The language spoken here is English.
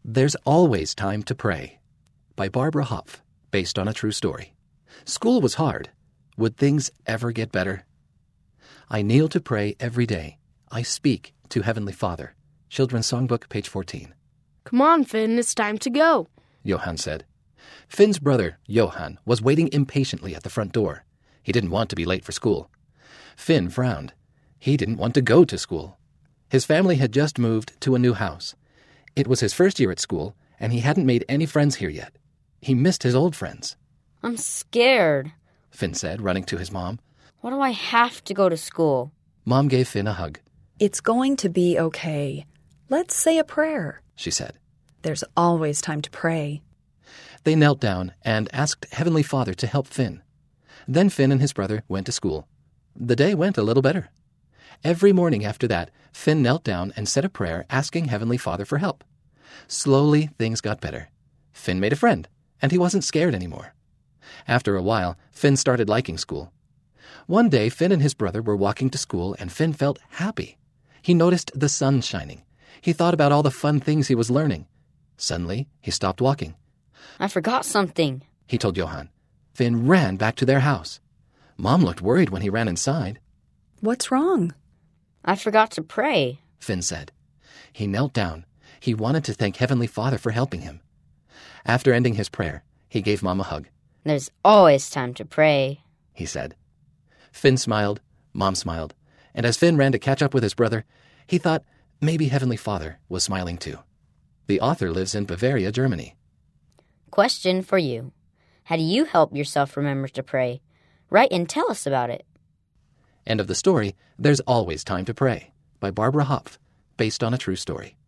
There's Always Time to Pray by Barbara Hopf, based on a true story. School was hard. Would things ever get better? I kneel to pray every day. I speak to Heavenly Father. Children's Songbook, page 14. Come on, Finn, it's time to go, Johan said. Finn's brother, Johan, was waiting impatiently at the front door. He didn't want to be late for school. Finn frowned. He didn't want to go to school. His family had just moved to a new house. It was his first year at school, and he hadn't made any friends here yet. He missed his old friends. I'm scared, Finn said, running to his mom. Why do I have to go to school? Mom gave Finn a hug. It's going to be okay. Let's say a prayer, she said. There's always time to pray. They knelt down and asked Heavenly Father to help Finn. Then Finn and his brother went to school. The day went a little better. Every morning after that, Finn knelt down and said a prayer asking Heavenly Father for help. Slowly, things got better. Finn made a friend, and he wasn't scared anymore. After a while, Finn started liking school. One day, Finn and his brother were walking to school, and Finn felt happy. He noticed the sun shining. He thought about all the fun things he was learning. Suddenly, he stopped walking. I forgot something, he told Johan. Finn ran back to their house. Mom looked worried when he ran inside. What's wrong? I forgot to pray, Finn said. He knelt down. He wanted to thank Heavenly Father for helping him. After ending his prayer, he gave Mom a hug. There's always time to pray, he said. Finn smiled, Mom smiled, and as Finn ran to catch up with his brother, he thought maybe Heavenly Father was smiling too. The author lives in Bavaria, Germany. Question for you. How do you help yourself remember to pray? Write and tell us about it. End of the story, There's Always Time to Pray by Barbara Hopf, based on a true story.